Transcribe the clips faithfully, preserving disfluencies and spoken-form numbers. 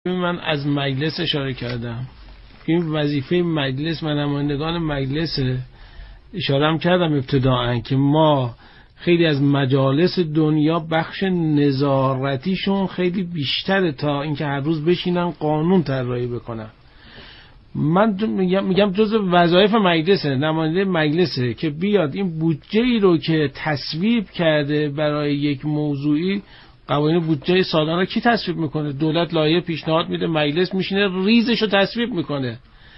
من از مجلس اشاره کردم. این وظیفه مجلس و نمایندگان مجلس اشاره هم کردم ابتداعا که ما خیلی از مجالس دنیا بخش نظارتیشون خیلی بیشتره تا اینکه هر روز بشینن قانون طراحی بکنن. من میگم میگم جزء وظایف مجلسه، نماینده مجلسه که بیاد این بودجه ای رو که تصویب کرده برای یک موضوعی، قوانین بودجه سالانه کی تصویب میکنه؟ دولت لایحه پیشنهاد میده، مجلس میشینه ریزش رو تصویب میکنه.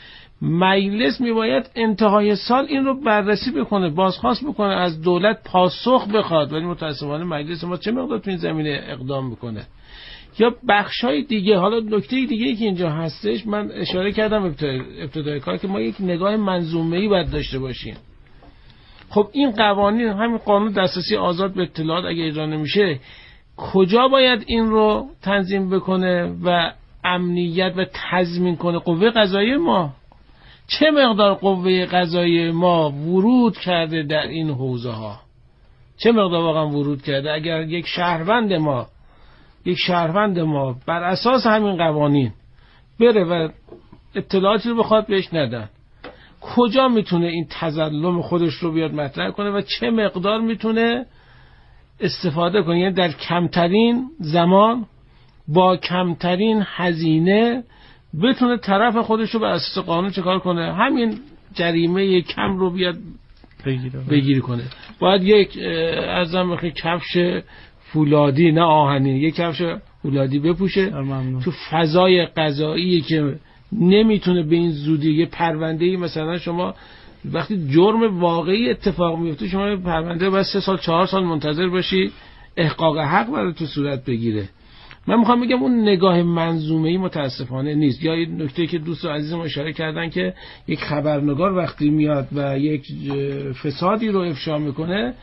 مجلس میباید انتهای سال این رو بررسی بکنه، بازخواست بکنه، از دولت پاسخ بخواد، ولی متاسفانه مجلس ما چه مقدار تو این زمینه اقدام میکنه. یا بخشای دیگه. حالا نکته دیگه که اینجا هستش، من اشاره کردم ابتدای کار که ما یک نگاه منظومه‌ای باید داشته باشیم. خب این قوانین، همین قانون دسترسی آزاد به اطلاعات اگه اجرا نمیشه، کجا باید این رو تنظیم بکنه و امنیت و تضمین کنه؟ قوه قضاییه ما. چه مقدار قوه قضاییه ما ورود کرده در این حوزه ها؟ چه مقدار واقعا ورود کرده؟ اگر یک شهروند ما یک شهروند ما بر اساس همین قوانین بره و اطلاعاتی رو بخواد بهش ندن، کجا میتونه این تظلم خودش رو بیاد مطرح کنه و چه مقدار میتونه استفاده کنه؟ یعنی در کمترین زمان با کمترین هزینه بتونه طرف خودش رو بر اساس قانون چکار کنه؟ همین جریمه کم رو بیاد بگیره بگیری کنه. باید یک ازم بخی کفش فولادی، نه آهنی، یک کفش فولادی بپوشه تو فضای قضایی که نمیتونه به این زودی. یه پرونده‌ای مثلا شما وقتی جرم واقعی اتفاق میفته، شما پرونده باید سه سال چهار سال منتظر باشی احقاق حق برای تو صورت بگیره. من میخوام بگم اون نگاه منظومه‌ای متاسفانه نیست. یا این نکته که دوست عزیزم اشاره کردن که یک خبرنگار وقتی میاد و یک فسادی رو افشا میکنه،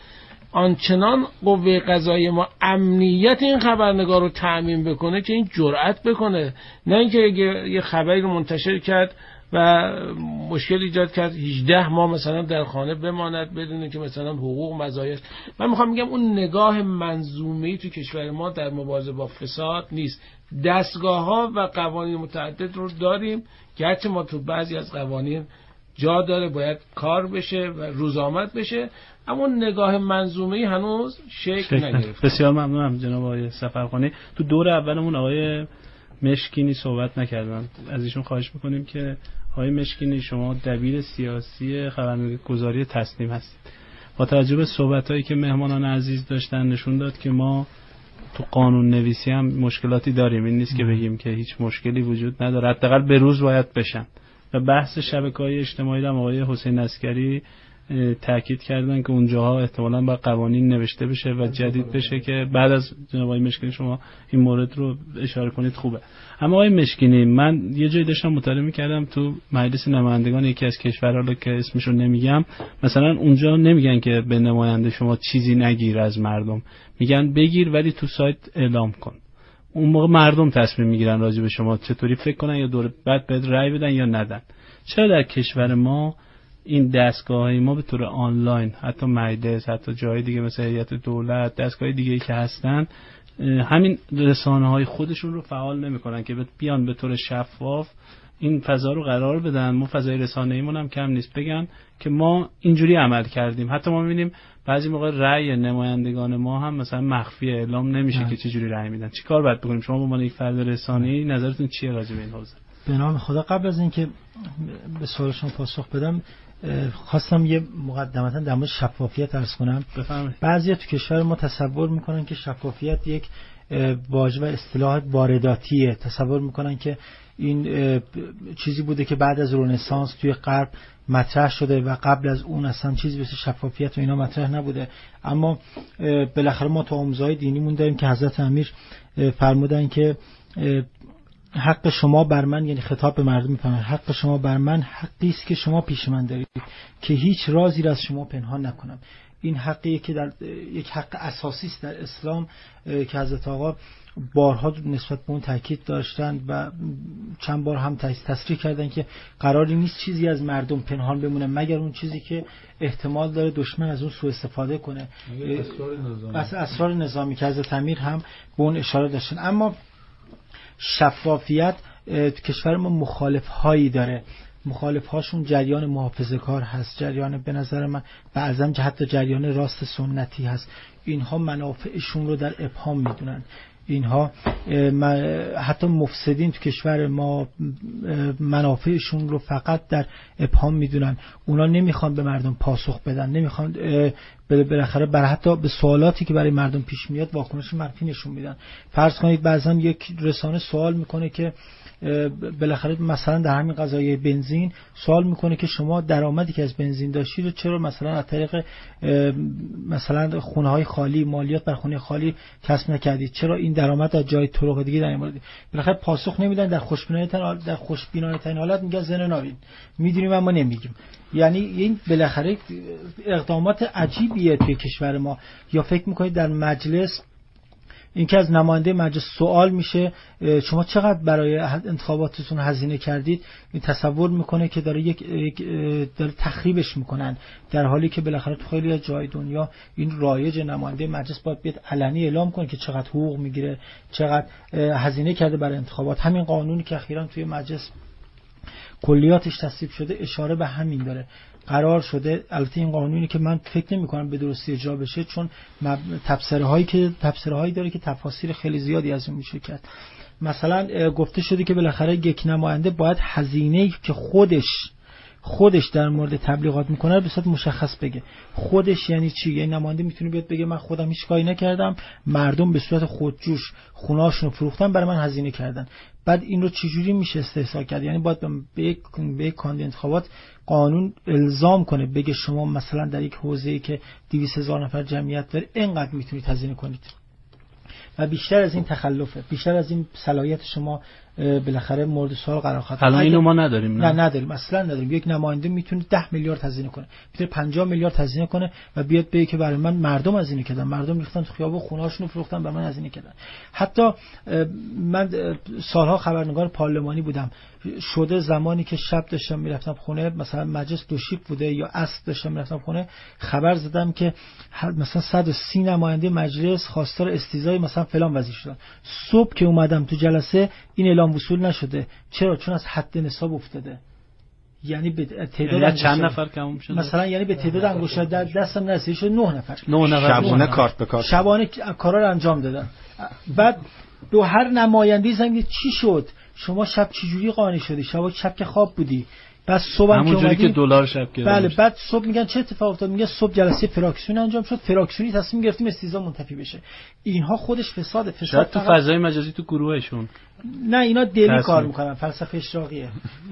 آنچنان قوه قضاییه ما امنیت این خبرنگار رو تأمین بکنه که این جرأت بکنه، نه اینکه یه خبری رو منتشر کرد و مشکل ایجاد کرد هجده ماه مثلا در خانه بماند بدون که مثلا حقوق مزایاش. من میخوام بگم اون نگاه منظومه‌ای تو کشور ما در مبارزه با فساد نیست. دستگاه‌ها و قوانین متعدد رو داریم، گرچه ما تو بعضی از قوانین جا داره باید کار بشه و روزآمد بشه، اما نگاه منظومه‌ای هنوز شکل نگرفته. بسیار ممنونم جناب آقای سفرخانی. تو دور اولمون آقای مشکینی صحبت نکردن، از ایشون خواهش میکنیم که آقای مشکینی، شما دبیر سیاسی خبرنگاری تصنیم هستید. با توجه به صحبتایی که مهمانان عزیز داشتن نشون داد که ما تو قانون نویسی هم مشکلاتی داریم. این نیست که بگیم که هیچ مشکلی وجود نداره، حداقل به روز باید بشن. و بحث شبکه‌های اجتماعی هم آقای حسین عسکری تاکید کردن که اونجاها احتمالاً با قوانین نوشته بشه و جدید بشه که بعد از جناب آقای مشکینی شما این مورد رو اشاره کنید خوبه. اما آقای مشکینی، من یه جایی داشتم مطالعه می‌کردم تو مجلس نمایندگان یکی از کشورها که اسمش رو نمیگم، مثلا اونجا نمیگن که به نماینده شما چیزی نگیر از مردم، میگن بگیر ولی تو سایت اعلام کن. اون موقع مردم تصمیم میگیرن راجع به شما چطوری فکر کنن یا دور بعد بهت رأی بدن یا ندن. چرا در کشور ما این دستگاه‌های ما به طور آنلاین، حتی مجلس، حتی جای دیگه مثل هیئت دولت، دستگاه دیگه‌ای که هستن، همین رسانه‌های خودشون رو فعال نمی‌کنن که بیان به طور شفاف این فضا رو قرار بدن؟ ما فضای رسانه‌ایمون هم کم نیست بگن که ما اینجوری عمل کردیم. حتی ما می‌بینیم بعضی موقع رأی نمایندگان ما هم مثلا مخفی اعلام نمیشه که چه جوری رأی میدن. چیکار باید بکنیم؟ شما به عنوان یک فرد رسانه‌ای نظرتون چیه راجع به این حوزه؟ به نام خدا، قبل از اینکه به سوالشون پاسخ بدم خواستم یه مقدمتا در مورد شفافیت عرض کنم. بعضیا تو کشور ما تصور میکنن که شفافیت یک واژه و اصطلاح وارداتیه. تصور میکنن که این چیزی بوده که بعد از رنسانس توی غرب مطرح شده و قبل از اون اصلا چیزی مثل شفافیت و اینا مطرح نبوده. اما بالاخره ما تو آموزهای دینیمون داریم که حضرت امیر فرمودن که حق شما بر من، یعنی خطاب به مردم میفرمایند، حق شما بر من حقی است که شما پیش من دارید که هیچ رازی را از شما پنهان نکنم. این حقیه که در یک حق اساسی است در اسلام که حضرت آقا بارها نسبت به اون تاکید داشتن و چند بار هم تصریح کردن که قراری نیست چیزی از مردم پنهان بمونه مگر اون چیزی که احتمال داره دشمن از اون سوء استفاده کنه. اسرار نظامی. اسرار نظامی که حضرت امیر هم به اون اشاره داشتن. اما شفافیت تو کشور ما مخالف هایی داره، مخالف هاشون جریان محافظه کار هست، جریان به نظر من بعضا حتی جریان راست سنتی هست. اینها منافعشون رو در ابهام میدونن، اینها حتی مفسدین تو کشور ما منافعشون رو فقط در ابهام میدونن. اونا نمیخوان به مردم پاسخ بدن، نمیخوان بالاخره برای حتی به سوالاتی که برای مردم پیش میاد واکنش منفی نشون میدن. فرض کنید بعضا یک رسانه سوال میکنه که بالاخره مثلا در همین قضایه بنزین سوال میکنه که شما درآمدی که از بنزین داشتید رو چرا مثلا از طریق مثلا خونه های خالی، مالیات بر خونه خالی کسب نکردید، چرا این درآمد از جای طرق دیگه در میاد؟ بالاخره پاسخ نمیدن، در خوشبینانه تن در خوشبینانه ترین حالت میگن زن ناوین، میدونیم اما نمیگیم. یعنی این بالاخره اقدامات عجیبیه توی کشور ما. یا فکر میکنید در مجلس اینکه از نماینده مجلس سوال میشه شما چقدر برای انتخاباتتون هزینه کردید، این تصور میکنه که داره یک, یک داره تخریبش میکنن، در حالی که بالاخره تو خیلی از جای دنیا این رایج نماینده مجلس باید بیاد علنی اعلام کنه که چقدر حقوق میگیره، چقدر هزینه کرده برای انتخابات. همین قانونی که اخیراً توی مجلس کلیاتش تصویب شده اشاره به همین داره. قرار شده، البته این قانونی که من فکر نمی کنم به درستی اجرا بشه، چون تفسیرها هایی که تفسیرهایی داره که تفاسیر خیلی زیادی از اون میشه کرد. مثلا گفته شده که بالاخره یک نماینده باید هزینه‌ای که خودش خودش در مورد تبلیغات میکنه رو به صورت مشخص بگه. خودش یعنی چی؟ یعنی نماینده میتونه بیاد بگه من خودم هیچ کاری نکردم، مردم به صورت خودجوش خونه‌هاشون رو فروختن برای من هزینه کردن. بعد این رو چجوری میشه استحصال کرد؟ یعنی باید به یک به یک کاندید انتخابات قانون الزام کنه بگه شما مثلا در یک حوزه‌ای که دویست هزار نفر جمعیت داره اینقدر میتونید هزینه کنید. و بیشتر از این تخلفه، بیشتر از این صلاحیت شما بالاخره مورد سوال قرار خواهد. الان اینو ما نداریم. نه نه نداریم، اصلا نداریم. یک نماینده میتونه ده میلیارد هزینه کنه، میتونه پنجاه میلیارد هزینه کنه و بیاد بگه که برای من مردم هزینه کردن، مردم ریختن تو خیابون خونه‌هاشون رو فروختن برای من هزینه کردن. حتی من سالها خبرنگار پارلمانی بودم، شده زمانی که شب داشتم میرفتم خونه، مثلا مجلس دو شیب بوده یا عصر داشتم میرفتم خونه، خبر زدم که مثلا صد و سی نماینده مجلس خواستار استیضای مثلا فلان وزیر شدن. صبح که اومدم تو جلسه این اعلام وصول نشده. چرا؟ چون از حد نصاب افتاده. یعنی به تعداد یعنی چند نفر کم شده مثلا، یعنی به تعداد انگشتر در دستم نرسید، شد نه نفر. نه نفر شبانه کارت به کارت شبانه کارا رو انجام دادن. بعد دو هر نماینده زنگ چی شد؟ شما شب چجوری قانع شدی؟ شب شب که خواب بودی. بعد صبح هم که اومدی که دلار شب گرفت. بله، بعد صبح میگن چه اتفاق افتاد؟ میگه صبح جلسه فراکسیون انجام شد، فراکسیونی تصمیم گرفتیم استیضا منتفی بشه. اینها خودش فساد. فساد تو فضای مجازی تو گروهشون. نه اینا دلی کار میکنن، فلسفه اشراقیه.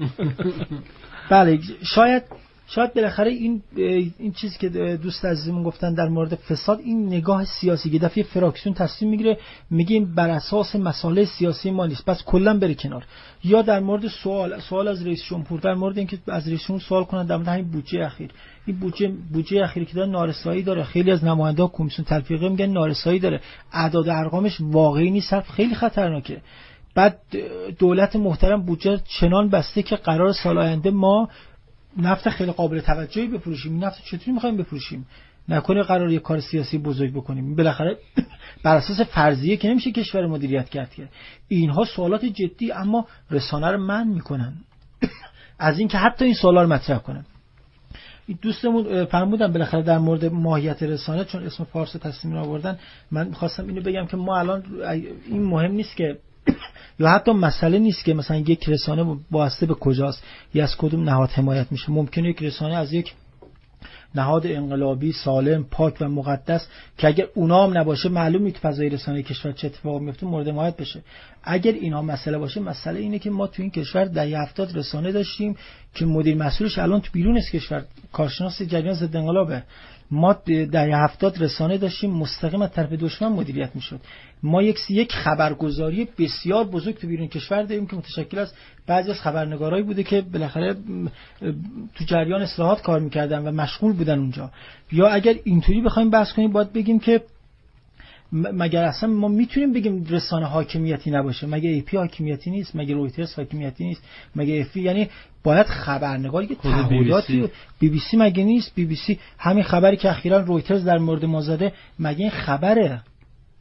بله، شاید شاید بالاخره این این چیزی که دوست عزیزمون گفتن در مورد فساد، این نگاه سیاسی که دفعه فراکسیون تصمیم میگیره میگیم بر اساس مسائل سیاسی ما نیست، بس کلا بره کنار. یا در مورد سوال سوال از رئیس جمهور، در مورد اینکه از رئیس جمهور سوال کنن در مورد همین بودجه اخیر، این بودجه بودجه اخیری که داره نارسایی داره. خیلی از نمایندگان کمیسیون تلفیقی میگن نارسایی داره، اعداد ارقامش واقعی نیست، خیلی خطرناکه. بعد دولت محترم بودجه چنان بسته که قرار سال آینده ما نفت خیلی قابل توجهی بفروشیم. این نفت چطوری می‌خوایم بفروشیم؟ نکنه قرار یه کار سیاسی بزرگ بکنیم. بالاخره بر اساس فرضیه که نمیشه کشور مدیریت کرد که. اینها سوالات جدی، اما رسانه رو منع میکنن از این که حتی این سوالا رو مطرح کنن. دوستمون فرمودن بالاخره در مورد ماهیت رسانه، چون اسم فارس تصمیم آوردن، من می‌خواستم اینو بگم که ما الان این مهم نیست که یا حتی مسئله نیست که مثلا یک رسانه واسطه به کجاست یا از کدوم نهاد حمایت میشه. ممکنه یک رسانه از یک نهاد انقلابی سالم پاک و مقدس که اگر اونا هم نباشه معلوم نیست فضای رسانه کشور چه اتفاقی میفته مورد حمایت بشه. اگر اینا مسئله باشه، مسئله اینه که ما تو این کشور دهه هفتاد رسانه داشتیم که مدیر مسئولش الان تو بیرون از کشور کارشناس جریان ضد انقلابه. ما دهه هفتاد رسانه داشتیم مستقیم از طرف دشمن مدیریت میشد. ما یک یک خبرگزاری بسیار بزرگ تو بیرون کشور داریم که متشکل از بعضی از خبرنگارایی بوده که بالاخره تو جریان اصلاحات کار میکردن و مشغول بودن اونجا. یا اگر اینطوری بخوایم بحث کنیم باید بگیم که مگر اصلا ما میتونیم بگیم رسانه حاکمیتی نباشه؟ مگه ای پی حاکمیتی نیست؟ مگه رویترز حاکمیتی نیست؟ مگه اف یعنی باید خبرنگاری که تعهداتی بی بی سی مگه نیست؟ بی بی سی همین خبری که اخیراً رویترز در مورد ما زده مگه این خبره؟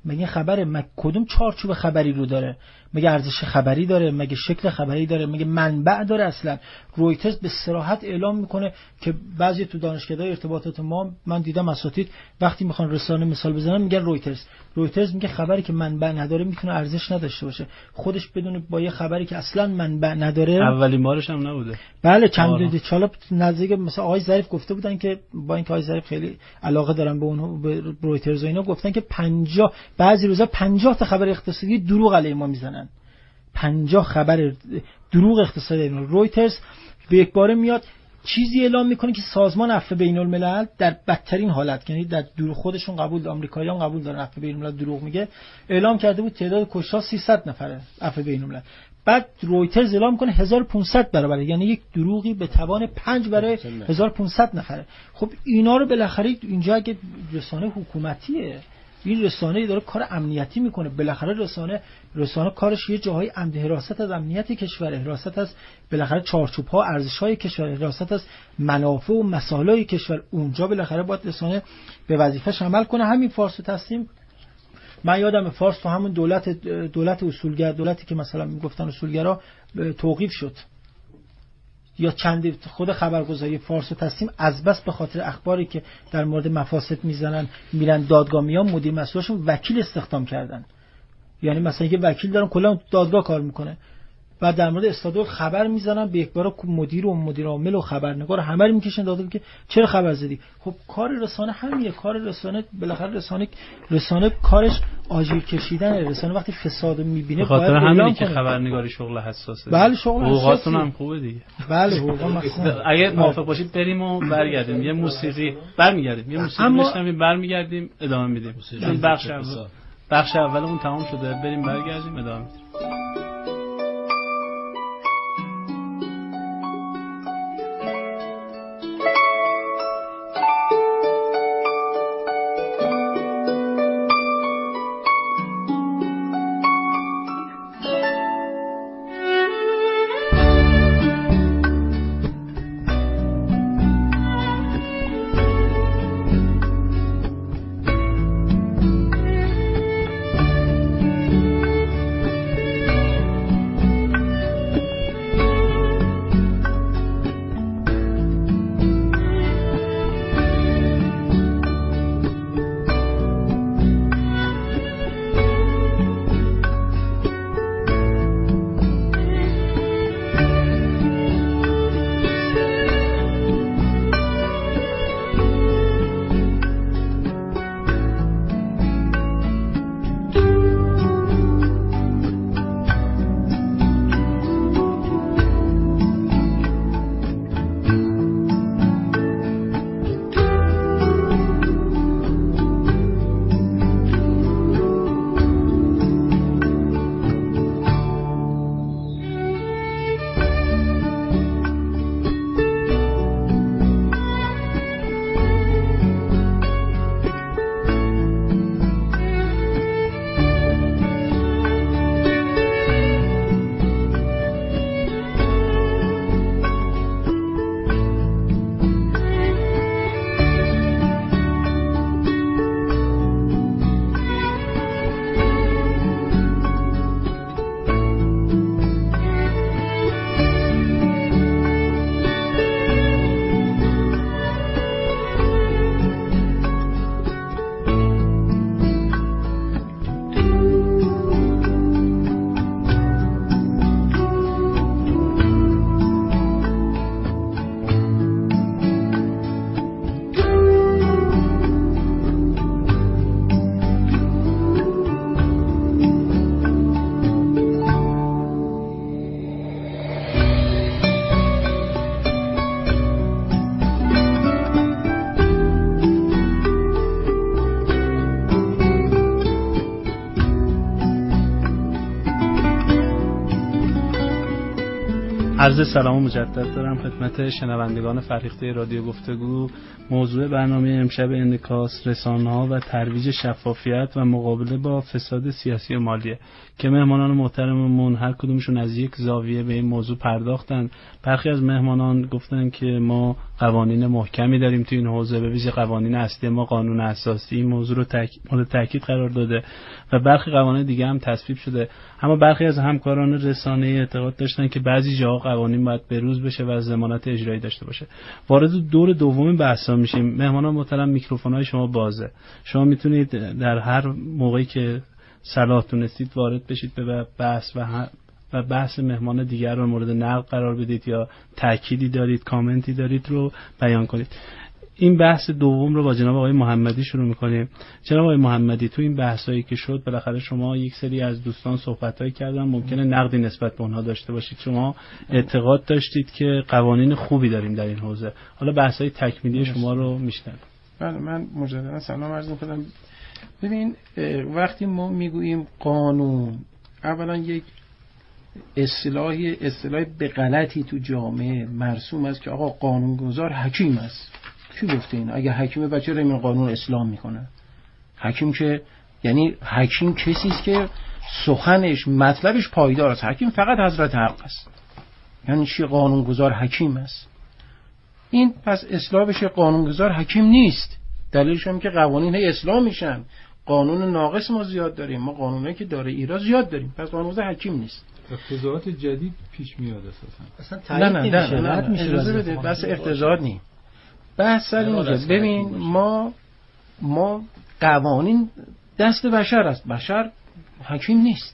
مگه خبره؟ مگه کدوم چارچوب خبری رو داره؟ مگه ارزش خبری داره؟ مگه شکل خبری داره؟ مگه منبع داره؟ اصلا رویترز به صراحت اعلام میکنه که بعضی تو دانشکده‌های ارتباطات ما من دیدم اساتید وقتی میخوان رسانه مثال بزنن میگن رویترز. رویترز میگه خبری که منبع نداره میتونه ارزش نداشته باشه. خودش بدون با یه خبری که اصلا منبع نداره. اولین بارش هم نبوده. بله چند چالا نزدیک مثلا آقای ظریف گفته بودن که با اینکه آقای ظریف خیلی علاقه دارن به اون به رویترز و اینا، گفتن که پنجاه بعضی روزا پنجاه تا خبر اقتصادی دروغ علیه ما میزنن. پنجاه خبر دروغ اقتصادی. رویترز به یک باره میاد چیزی اعلام میکنه که سازمان عفو بین الملل در بدترین حالت، یعنی در دروغ خودشون قبول، آمریکاییان قبول دارن عفو بین الملل دروغ میگه، اعلام کرده بود تعداد کشته سیصد نفره عفو بین الملل. بعد رویترز اعلام کنه هزار و پانصد برابر، یعنی یک دروغی به توان پنج برای هزار و پانصد نفره. خب اینا رو بالاخره اینجا اگه رسانه حکومتیه، این رسانه داره کار امنیتی میکنه، بالاخره رسانه رسانه کارش یه جاهای امن حراست از امنیت کشور، حراست از بالاخره چارچوب ها ارزش های کشور، حراست از منافع و مصالح کشور، اونجا بالاخره باید رسانه به وظیفه‌ش عمل کنه. همین فارس و تسلیم، من یادم فارس تو همون دولت دولت اصولگر، دولتی که مثلا میگفتن اصولگرا توقیف شد، یا چند خود خبرگزاری فارس و تسلیم از بس به خاطر اخباری که در مورد مفاسد میزنن میرن دادگاه میان، مدیر مسئولشون وکیل استخدام کردن. یعنی مثلا یه وکیل دارن کلا دادگاه کار میکنه، بعد در مورد استادول خبر میزنن، به یک بار مدیر و مدیر عامل و خبرنگار همه رو میکشن دادگاه که چرا خبر زدی. خب کار رسانه همینه، کار رسانه بالاخره رسانه رسانه کارش آژیر کشیدن. رسانه وقتی فساد میبینه باید اعلام کنه. همینه که خبرنگاری شغل حساسه. بله شغل حساسه. حقوقاتون هم خوبه دیگه. بله حقوق مثلا اگه موافق باشید بریم و برگردیم یه موسیقی برمیگردیم یه موسیقی میشنویم برمیگردیم ادامه میدیم. چون بخش اول بخش اولمون تمام شده، بریم برگردیم ادامه میدیم. عرض سلام مجدد دارم خدمت شنوندگان فرهیخته رادیو گفتگو. موضوع برنامه امشب انعکاس رسانه‌ها و ترویج شفافیت و مقابله با فساد سیاسی و مالیه که مهمانان محترممون هر کدومشون از یک زاویه به این موضوع پرداختن. برخی از مهمانان گفتن که ما قوانین محکمی داریم تو این حوزه، به ویژه قوانین اصلی ما قانون اساسی این موضوع رو مورد تاکید قرار داده و برخی قوانین دیگه هم تصویب شده. اما برخی از همکاران رسانه‌ای اعتقاد داشتن که بعضی جاها قوانین باید بروز بشه و ضمانت اجرایی داشته باشه. وارد دور دوم بحثا میشیم. مهمانان محترم میکروفون‌های شما بازه. شما میتونید در هر موقعی که صلاح تونستید وارد بشید به بحث و و بحث مهمان دیگر رو مورد نقد قرار بدید یا تأکیدی دارید، کامنتی دارید رو بیان کنید. این بحث دوم رو با جناب آقای محمدی شروع می‌کنیم. جناب آقای محمدی، تو این بحثایی که شد بالاخره شما یک سری از دوستان صحبتایی کردن، ممکنه نقدی نسبت به اونها داشته باشید. شما اعتقاد داشتید که قوانین خوبی داریم در این حوزه. حالا بحث‌های تکمیلی شما رو میشنویم. بله، من مجددا سلام عرض می‌کنم. ببین، وقتی ما میگوییم قانون، اولا یک اصطلاحی اصطلاح به غلطی تو جامعه مرسوم است که آقا قانونگذار حکیم است. کی گفته این؟ اگه حکیمه بچه رو این قانون اسلام میکنه؟ حکیم که یعنی حکیم کسی است که سخنش مطلبش پایدار است. حکیم فقط حضرت حق است. یعنی چی قانونگذار حکیم است؟ این پس اصلاح بشه قانونگذار حکیم نیست. دلیلش هم که قوانین اسلام میشن. قانون ناقص ما زیاد داریم، ما قانونایی که داره ایراد زیاد داریم، پس قانونگذار حکیم نیست. اقتضاعات جدید پیش میاد اساسا. اصلا نه نه نه, نه, نه, نه. اجازه بده، بس اقتضاعات نی. بحث سر اینجا. ببین، ما ما قوانین دست بشر است، بشر حکیم نیست.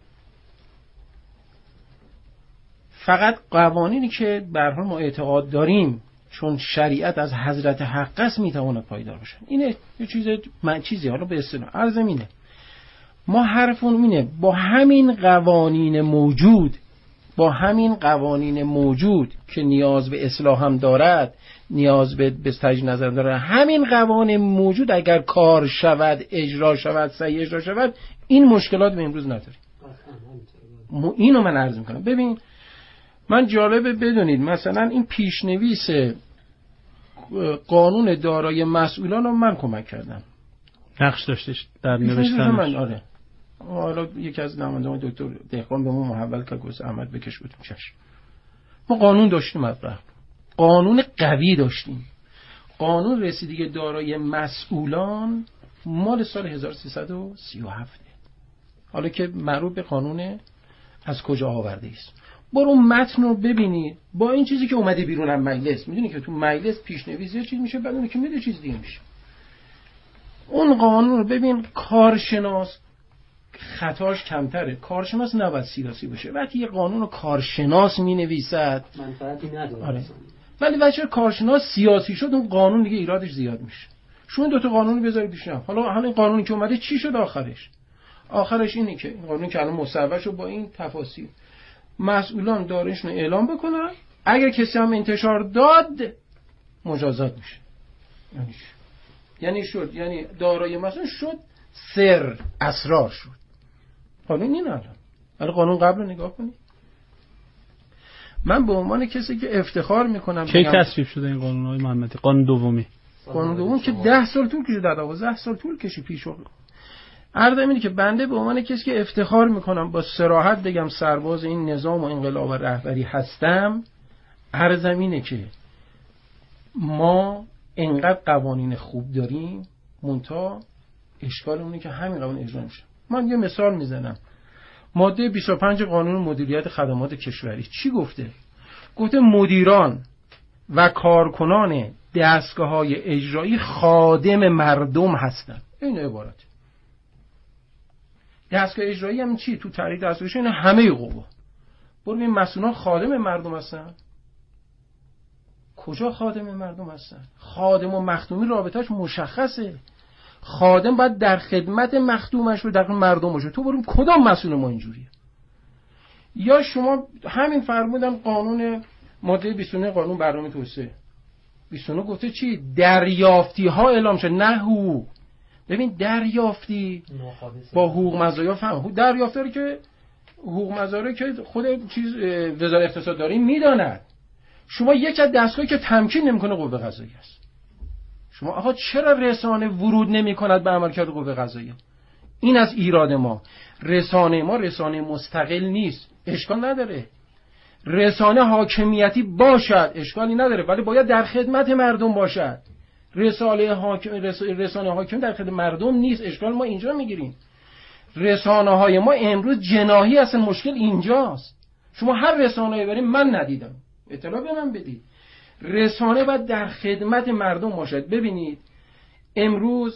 فقط قوانینی که به هر حال ما اعتقاد داریم چون شریعت از حضرت حق است میتونه پایدار باشن. اینه یه چیز من چیزی حالا به اصطلاح عرضم اینه. ما حرفون اینه با همین قوانین موجود با همین قوانین موجود که نیاز به اصلاح هم دارد، نیاز به به تجدید نظر داره، همین قوانین موجود اگر کار شود، اجرا شود، صحیح اجرا شود، این مشکلات به امروز نداریم. اینو من عرض میکنم. ببین، من جالبه بدونید مثلا این پیشنویس قانون دارایی مسئولان رو من کمک کردم. نقش داشتش در نوشتنش. من آره. حالا یکی از نمایندگان دکتر دهقان به ما محول که گفت احمد بکش بود چشم. ما قانون داشتیم، مطرح قانون قوی داشتیم. قانون رسیدگی دارایی مسئولان مال سال هزار و سیصد و سی و هفت، حالا که معروف به قانون از کجا آورده است. برو متن رو ببینید با این چیزی که اومده بیرون از مجلس. میدونی که تو مجلس پیشنویس یه چیز میشه، بعد اون که میده چیز دیگه میشه. اون قانون رو ببین، کارشناس خطاش کمتره. کارشناس نباید سیاسی باشه. وقتی یه قانون رو کارشناس مینویسد منفعتی نداره. آره. ولی بچه کارشناس سیاسی شد، اون قانون دیگه ایرادش زیاد میشه. شما دو تا قانون رو بذارید پیش هم. حالا همین قانونی که اومده چی شد آخرش؟ آخرش اینه که این قانون که الان مصوب شد با این تفاصیل، مسئولان داراییشون رو اعلام بکنن، اگر کسی هم انتشار داد مجازات میشه. یعنی یعنی شد یعنی دارایی مثلا شد سر اسرار شد. قانون این الان. ولی قانون قبل رو نگاه کنید. من به عنوان کسی که افتخار میکنم کی تصویب شده این قانون های محمدی؟ قانون دومی. قانون دوم که ده سال طول کشید، در دوازده سال طول کشید پیش رو. عرض اینه که بنده به عنوان کسی که افتخار میکنم با صراحت بگم سرباز این نظام و انقلاب و رهبری هستم، عرض اینه که ما انقدر قوانین خوب داریم، منتها اشکال اونه که همین قوانین اجرا نمیشه. من یه مثال میزنم. ماده بیست و پنج قانون مدیریت خدمات کشوری چی گفته؟ گفته مدیران و کارکنان دستگاه‌های اجرایی خادم مردم هستند. این عبارت. دستگاه اجرایی هم چی؟ تو تعریف دستگاهش این همه قوا. برو این مسئولان خادم مردم هستن. کجا خادم مردم هستن؟ خادم و مخدومی رابطه‌اش مشخصه. خادم باید در خدمت مخدومش رو در مردم باشه. تو برو کدام مسئول ما اینجوریه؟ یا شما همین فرمودن قانون ماده بیست و نه قانون برنامه توسعه بیست و نه گفته چی؟ دریافتی ها اعلام شد، نه حقوق. ببین دریافتی با حقوق مزایا فهم. دریافتاری که حقوق مزارع که خود چیز وزارت اقتصاد داری میداند. شما یک از دستگاهی که تمکین نمیکنه قوه قضاییه است. شما آقا چرا رسانه ورود نمیکند به عملکرد قوه قضاییه؟ این از ایراد ما. رسانه ما رسانه مستقل نیست، اشکال نداره. رسانه حاکمیتی باشد، اشکالی نداره، ولی باید در خدمت مردم باشد. رسانه حاکم رسانه حاکم در خدمت مردم نیست، اشکال ما اینجا میگیریم. رسانه های ما امروز جناحی هستن، مشکل اینجاست. شما هر رسانه‌ای بریم من ندیدم، اطلاع به من بدید. رسانه باید در خدمت مردم باشد. ببینید امروز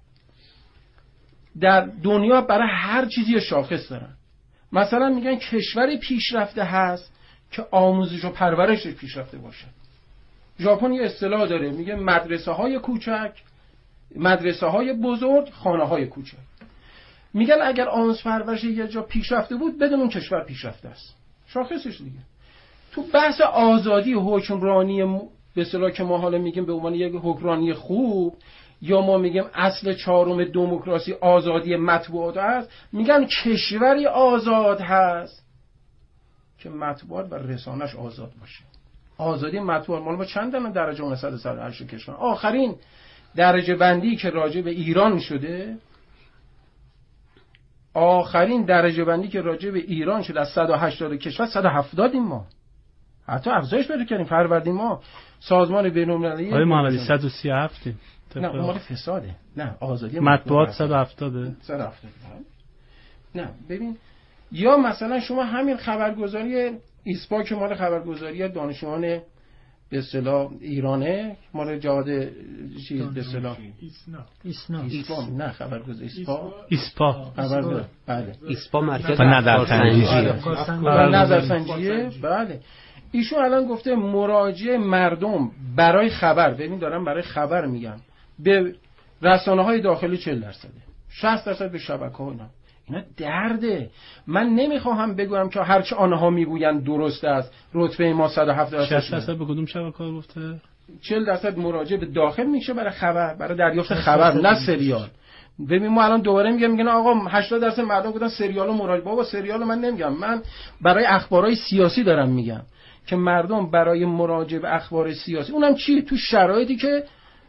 در دنیا برای هر چیزی شاخص دارن. مثلا میگن کشور پیشرفته هست که آموزش و پرورشش پیشرفته باشه. ژاپن یه اصطلاح داره میگه مدرسه های کوچک، مدرسه های بزرگ، خانه های کوچک. میگن اگر آموزش پرورش یه جا پیشرفته بود بدون اون کشور پیشرفته است. شاخصش دیگه. تو بحث آزادی و حکمرانی به اصطلاح که ما حالا میگیم به عنوان یک حکمرانی خوب، یا ما میگیم اصل چهارم دموکراسی آزادی مطبوعات هست، میگن کشوری آزاد هست که مطبوعات و رسانش آزاد باشه. آزادی مطبوعات مال ما چند تا درجه اون صد و صد و هشت کشور. آخرین درجه بندی که راجع به ایران شده، آخرین درجه بندی که راجع به ایران شده از صد و هشتاد کشور صد و هفتاد ما. حتی افزایش پیدا کردیم. فروردین ما سازمان بین‌المللی آقای محمدی صد و سی و هفت. نه اون مال فساده. نه آزادی مطبوعات صد و هفتاد. صد و هفتاد. نه ببین، یا مثلا شما همین خبرگزاری ایسپا که مال خبرگزاری دانشجویان به اصطلاح ایرانه، مال جهاد چیز به اصطلاح ایسنا ایسپا نه خبرگزاری ایسپا ایسپا خبرگزاری بله ایسپا مرکز نظرسنجی نظرسنجیه بله. ایشون الان گفته مراجعه مردم برای خبر، ببین دارم برای خبر میگم، به رسانه‌های داخلی چهل درصده، شصت درصد به شبکه‌ها. اینا اینا درده. من نمیخواهم بگویم که هرچه آنها میگویند درست است. رتبه ما صد و هفتاد درصد. شصت درصد به کدوم شبکه‌ها گفته؟ چهل درصد مراجعه به داخل میشه برای خبر، برای دریافت خبر، نه سریال. ببین ما الان دوباره میگم میگن آقا هشتاد درصد مردم گفتن سریالو مراجعه. بابا سریالو من نمیگم، من برای اخبارهای سیاسی دارم میگم که مردم برای مراجعه به اخبار سیاسی، اونم چی تو شرایطی که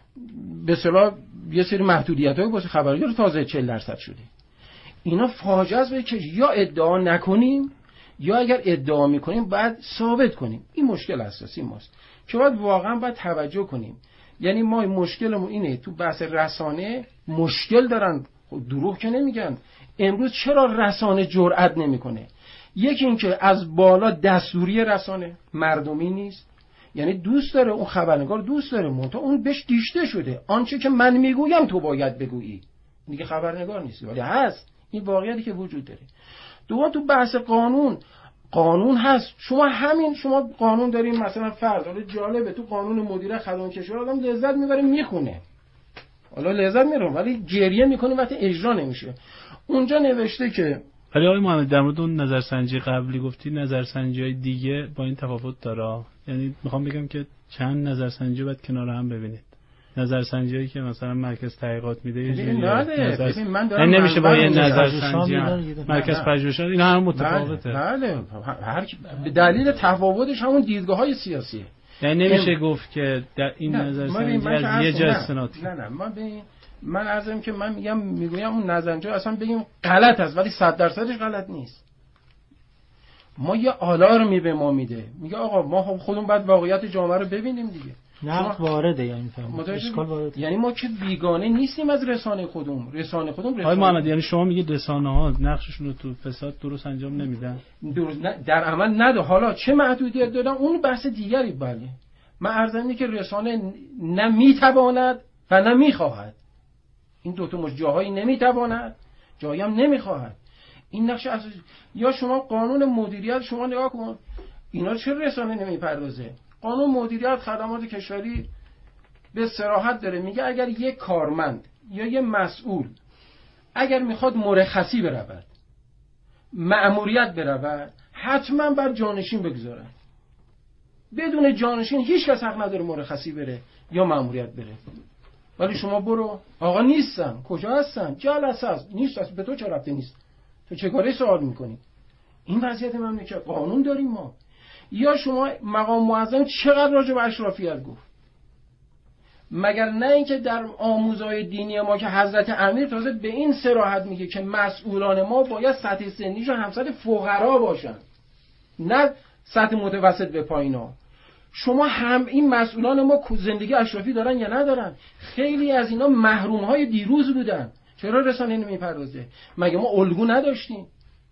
به اصطلاح یه سری محدودیت‌های واسه خبرگزاری تازه چهل درصد شده. اینا فاجعه است که یا ادعا نکنیم یا اگر ادعا میکنیم باید ثابت کنیم. این مشکل اساسی ماست که باید واقعا باید توجه کنیم. یعنی ما مشکلمون اینه تو بحث رسانه مشکل دارن، دروغ که نمیگن. امروز چرا رسانه جرئت نمیکنه؟ یکی این که از بالا دستوری رسانه مردمی نیست، یعنی دوست داره اون خبرنگار دوست داره منتها اون بهش دیشته شده، آنچه که من میگویم تو باید بگویی. دیگه خبرنگار نیست ولی هست، این واقعیتی که وجود داره. دوم تو بحث قانون، قانون هست. شما همین شما قانون دارین، مثلا فرض حالا جالبه تو قانون مدیره خدمات کشور آدم لذت میبره میخونه، حالا لذت میبره ولی گریه میکنه وقتی اجرا نمیشه. اونجا نوشته که ولی آقای محمد در مورد اون نظرسنجی قبلی گفتی نظرسنجی‌های دیگه با این تفاوت داره. یعنی میخوام بگم که چند نظرسنجی باید کنار هم ببینید. نظرسنجی‌هایی که مثلا مرکز تحقیقات میده یه جوری نظر یعنی نمیشه با یه نظرسنجی مرکز پژوهشات اینا هم متفاوته. بله هر به دلیل تفاوتش همون دیدگاه‌های سیاسیه. یعنی نمیشه گفت که در این نظرسنجی از یه جا استناد. نه نه من ببین من عرضم که من میگم میگویم اون نظرسنجی اصلا بگیم غلط است ولی صد درصدش غلط نیست. ما یه آلارمی به ما میده، میگه آقا ما خودمون باید واقعیت جامعه رو ببینیم دیگه. نه وارده یعنی فهم اشکال وارد. یعنی ما که بیگانه نیستیم از رسانه خودمون. رسانه خودمون رسانه. آقای محمد یعنی شما میگید رسانه ها نقششون رو تو فساد درست انجام نمیدن؟ درست در عمل نده. حالا چه محدودیت دادن اون بحث دیگری. بله من عرض اینه که رسانه نه میتواند و نه میخواهد. این دو تا مش جاهایی نمیتواند، جایی هم نمیخواهد. این نقش اساسی. یا شما قانون مدیریت شما نگاه کن، اینا چه رسانه نمیپردازه. قانون مدیریت خدمات کشوری به صراحت داره، میگه اگر یک کارمند یا یک مسئول اگر میخواد مرخصی برود، مأموریت برود، حتما بر جانشین بگذاره. بدون جانشین هیچ کس حق نداره مرخصی بره یا مأموریت بره. ولی شما برو آقا نیستم، کجا هستن؟ جلسه است، نیست است. به تو چه ربطی نیست؟ تو چه کاری سوال میکنی؟ این وضعیت مملکت. قانون داریم ما. یا شما مقام معظم چقدر راجع به اشرافیت گفت؟ مگر نه اینکه در آموزهای دینی ما که حضرت امیر تازه به این صراحت میگه که مسئولان ما باید سطح سنیشون همسطح فقرا باشن، نه سطح متوسط به پایینا. شما هم این مسئولان ما زندگی اشرافی دارن یا ندارن؟ خیلی از اینا محروم های دیروز بودن. چرا رسانه نمیپردازه؟ مگه ما الگو نداشتیم؟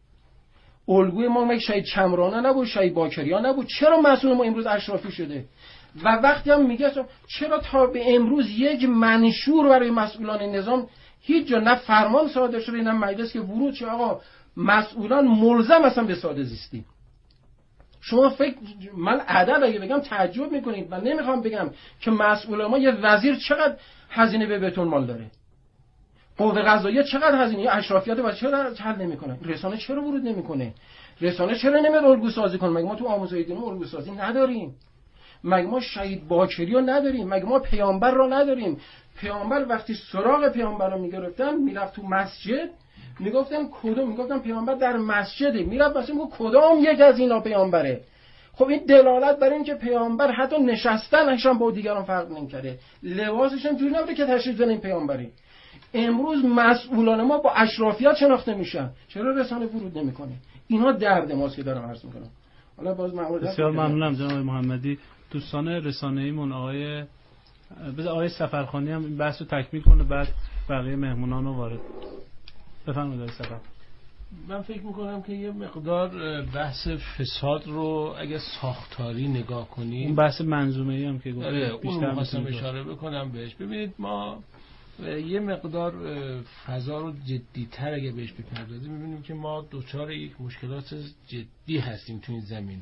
الگوی ما مگه شهید چمرانه نبود، شهید باکریا نبود؟ چرا مسئول ما امروز اشرافی شده؟ و وقتی هم میگه چرا تا به امروز یک منشور برای مسئولان نظام هیچ جا نه فرمان صادر شده نه مجلس که ورود شه آقا مسئولان ملزم هستن به ساده زیستی. شما فکر من عدد اگه بگم تعجب میکنید و نمیخوام بگم که مسئول ما یه وزیر چقدر هزینه به بیت المال داره، قوه قضاییه چقدر هزینه، اشرافیات و چرا حل نمیکنه، رسانه چرا ورود نمیکنه، رسانه چرا نمیاد الگو سازی کنه؟ مگه ما تو آموزهای دینی الگو سازی نداریم؟ مگه ما شهید باکری رو نداریم؟ مگه ما پیامبر رو نداریم؟ پیامبر وقتی سراغ پیامبر رو میگرفتن میرفت تو مسجد میگفتن کدوم، میگفتن پیامبر در مسجده، میرفت واسه میگه کدام یک از اینا پیامبره. خب این دلالت بر این که پیامبر حتی نشستنش هم با دیگران فرق نمی‌کرده، لباسش هم جوری نبوده که تشریف کنه این پیامبری. امروز مسئولان ما با اشرافیت شناخته میشن، چرا رسانه ورود نمیکنه؟ اینا درد ماست که دارم عرض میکنم. حالا باز معمول بسیار ممنونم جناب محمدی. دوستان رسانه‌ایمون آقای بذار آقای سفرخانی هم این بحث رو تکمیل کنه، بعد بقیه مهمونان رو وارد. بفرمایید آقای سفر. من فکر میکنم که یه مقدار بحث فساد رو اگه ساختاری نگاه کنیم، اون بحث منظومه‌ای هم که گفتم بیشتر می‌خواستم اشاره بکنم بهش. ببینید ما یه مقدار فضا رو جدی‌تر اگه بهش بپردازیم می‌بینیم که ما دوچار یک مشکلات جدی هستیم تو این زمینه.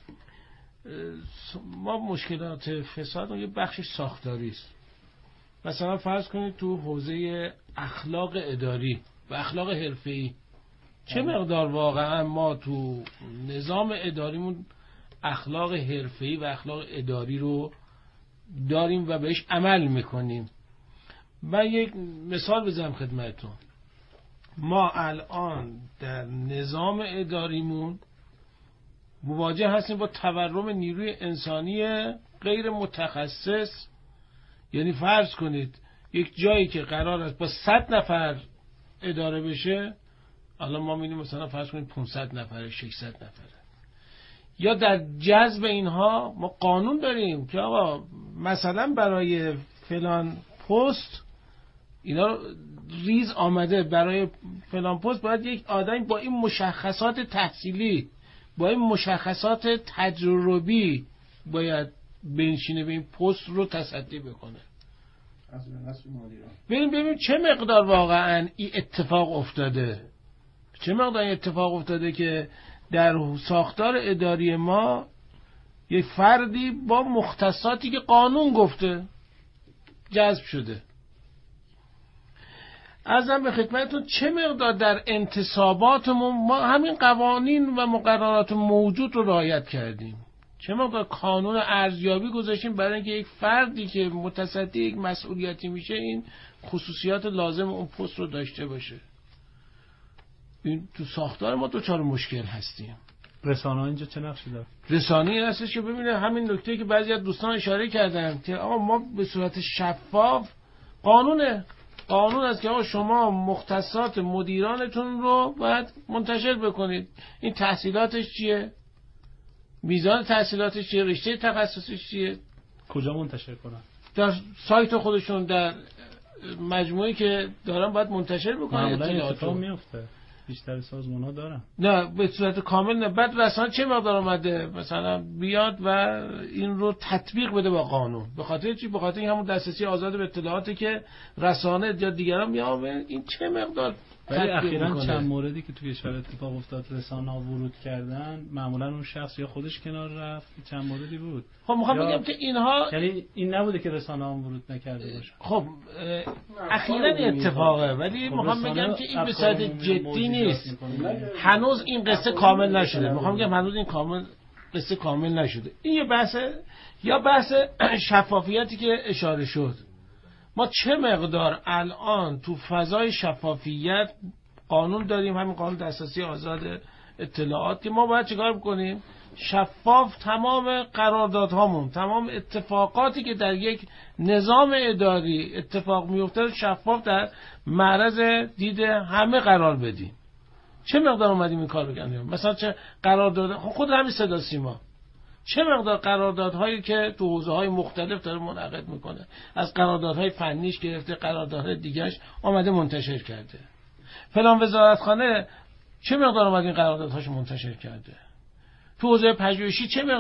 ما مشکلات فساد یه بخشش ساختاری است. مثلا فرض کنید تو حوزه اخلاق اداری و اخلاق حرفه‌ای چه مقدار واقعا ما تو نظام اداریمون اخلاق حرفه‌ای و اخلاق اداری رو داریم و بهش عمل میکنیم. من یک مثال بزنم خدمتتون. ما الان در نظام اداریمون مواجه هستیم با تورم نیروی انسانی غیر متخصص. یعنی فرض کنید یک جایی که قرار است با صد نفر اداره بشه، الان ما می‌بینیم مثلا فرض کنید پانصد نفره، ششصد نفره. یا در جذب اینها ما قانون داریم که آقا مثلا برای فلان پست اینا ریز آمده، برای فلان پست باید یک آدم با این مشخصات تحصیلی، با این مشخصات تجربی باید بنشینه به این پست رو تصدی بکنه. ببین ببین چه مقدار واقعا این اتفاق افتاده، چه مقدار این اتفاق افتاده که در ساختار اداری ما یک فردی با مختصاتی که قانون گفته جذب شده. ازم به خدمتتون چه مقدار در انتصاباتمون ما همین قوانین و مقررات موجود رو رعایت کردیم، چه مقدار کانون ارزیابی گذاشتیم برای اینکه یک فردی که متصدی یک مسئولیتی میشه این خصوصیات لازم اون پست رو داشته باشه. این تو ساختار ما دوچار مشکل هستیم. رسانه ها اینجا چه نقشی داره؟ رسانه این هستش که ببینه همین نکته که بعضی از دوستان اشاره کردن که آقا ما به صورت شفاف قانونه قانون است که آقا شما مختصات مدیرانتون رو باید منتشر بکنید. این تحصیلاتش چیه؟ میزان تحصیلاتش چیه؟ رشته تخصصش چیه؟ کجا منتشر کنن؟ در سایت خودشون، در مجموعی که دارن باید منتشر بکنن. معمولا اتفاق میفته، بیشتر سازمان‌ها دارن. نه به صورت کامل نه. بعد رسانه چه مقدار اومده مثلا بیاد و این رو تطبیق بده با قانون. به خاطر چی؟ به خاطر این همون دسترسی آزاد به اطلاعاتی که رسانه یا دیگران میام این چه مقدار. ولی اخیراً چند موردی که توی کشور اتفاق افتاد رسانه‌ها ورود کردن، معمولا اون شخص یا خودش کنار رفت، چند موردی بود. خب میخوام بگم که اینها یعنی این نبوده که رسانه‌ها ورود نکرده باشه. خب اخیراً اتفاقه، ولی میخوام بگم که این به صورت جدی نیست. هنوز این قصه کامل نشده. میخوام بگم هنوز این کامل قصه کامل نشده. این یه بحث یا بحث شفافیتی که اشاره شد. ما چه مقدار الان تو فضای شفافیت قانون داریم، همین قانون دسترسی آزاد اطلاعات که ما باید چیکار بکنیم؟ شفاف تمام قراردادهامون، تمام اتفاقاتی که در یک نظام اداری اتفاق میفته شفاف در معرض دید همه قرار بدیم. چه مقدار اومدیم این کار بکنیم؟ مثلا چه قرارداد خود همین صدا سیما چه مقدار قراردادهایی که تو حوزه‌های مختلف داره منعقد میکنه، از قراردادهای فنیش گرفته قراردادهای دیگه‌اش آمده منتشر کرده. فلان وزارتخانه چه مقدار اومد این قراردادهاشو منتشر کرده. تو حوزه پژوهشی چه مقدار